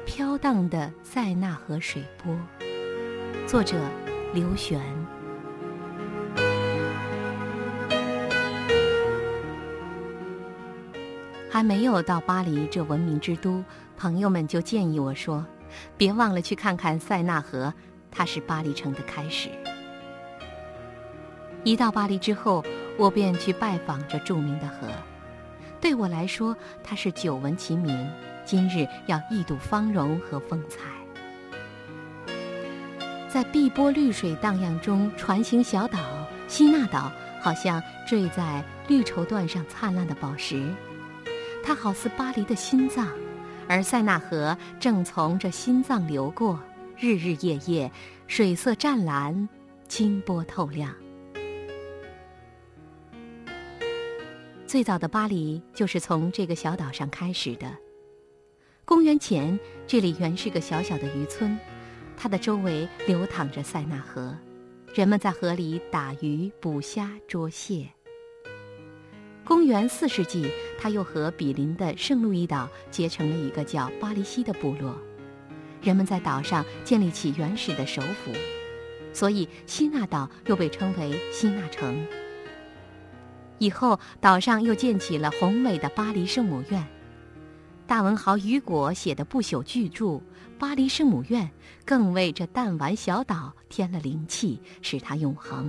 飘荡的塞纳河水波，作者刘璇。还没有到巴黎这文明之都，朋友们就建议我说，别忘了去看看塞纳河，它是巴黎城的开始。一到巴黎之后，我便去拜访这著名的河。对我来说，它是久闻其名，今日要一睹芳容和风采。在碧波绿水荡漾中，船行小岛希纳岛好像坠在绿绸缎上灿烂的宝石，它好似巴黎的心脏，而塞纳河正从这心脏流过，日日夜夜，水色湛蓝，清波透亮。最早的巴黎就是从这个小岛上开始的。公元前，这里原是个小小的渔村，它的周围流淌着塞纳河，人们在河里打鱼、捕虾、捉蟹。公元4世纪，它又和比邻的圣路易岛结成了一个叫巴黎西的部落，人们在岛上建立起原始的首府，所以希纳岛又被称为希纳城。以后岛上又建起了宏伟的巴黎圣母院，大文豪雨果写的不朽巨著《巴黎圣母院》更为这弹丸小岛添了灵气，使它永恒。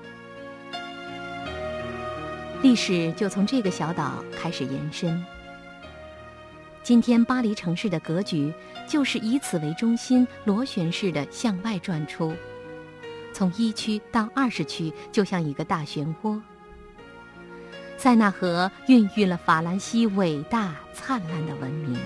历史就从这个小岛开始延伸。今天巴黎城市的格局就是以此为中心螺旋式的向外转出，从1区到20区就像一个大漩涡。塞纳河孕育了法兰西伟大灿烂的文明。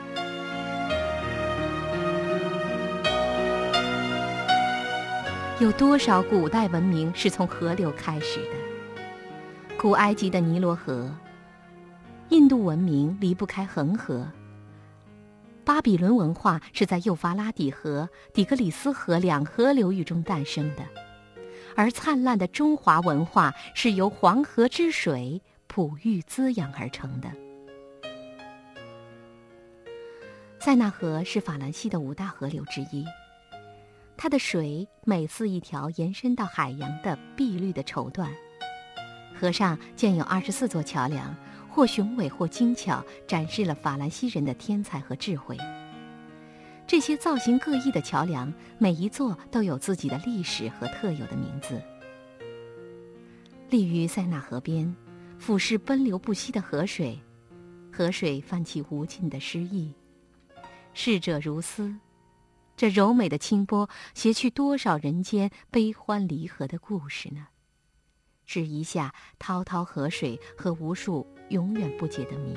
有多少古代文明是从河流开始的？古埃及的尼罗河，印度文明离不开恒河，巴比伦文化是在幼发拉底河、底格里斯河两河流域中诞生的，而灿烂的中华文化是由黄河之水哺育滋养而成的。塞纳河是法兰西的5大河流之一，它的水每似一条延伸到海洋的碧绿的绸缎，河上建有24座桥梁，或雄伟或精巧，展示了法兰西人的天才和智慧。这些造型各异的桥梁，每一座都有自己的历史和特有的名字。立于塞纳河边，俯视奔流不息的河水，河水泛起无尽的诗意。逝者如斯，这柔美的清波携去多少人间悲欢离合的故事呢？只一下滔滔河水和无数永远不解的谜。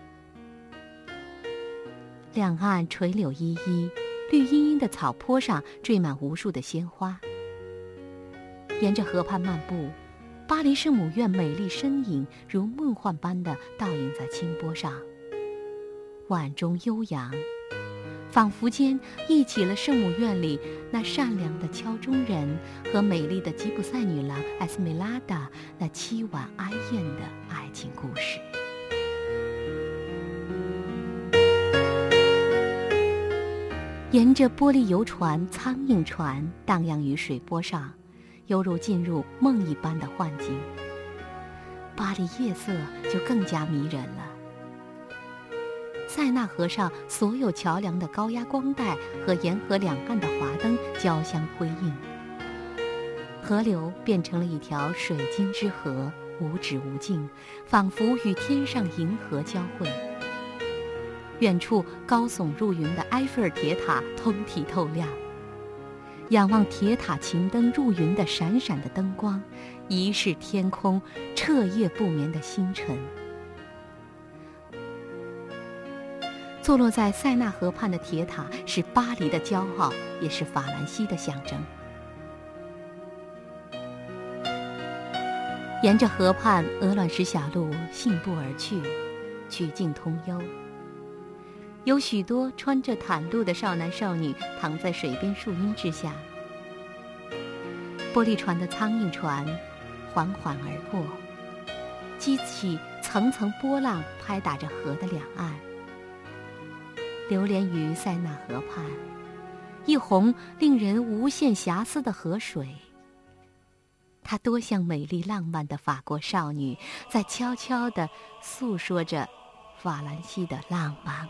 两岸垂柳依依，绿茵茵的草坡上缀满无数的鲜花。沿着河畔漫步，巴黎圣母院美丽身影如梦幻般的倒映在清波上，婉中悠扬，仿佛间忆起了圣母院里那善良的敲钟人和美丽的吉普赛女郎艾斯梅拉达那凄婉哀艳的爱情故事。沿着玻璃游船、苍蝇船荡漾于水波上，犹如进入梦一般的幻境。巴黎夜色就更加迷人了。塞纳河上所有桥梁的高压光带和沿河两岸的华灯交相辉映，河流变成了一条水晶之河，无止无尽，仿佛与天上银河交汇。远处高耸入云的埃菲尔铁塔通体透亮，仰望铁塔琴灯入云的闪闪的灯光，疑是天空彻夜不眠的星辰。坐落在塞纳河畔的铁塔是巴黎的骄傲，也是法兰西的象征。沿着河畔鹅卵石小路信步而去，曲径通幽。有许多穿着袒露的少男少女躺在水边树荫之下，玻璃船的苍蝇船缓缓而过，激起层层波浪，拍打着河的两岸。 流连于塞纳河畔，一泓令人无限遐思的河水。它多像美丽浪漫的法国少女，在悄悄地诉说着法兰西的浪漫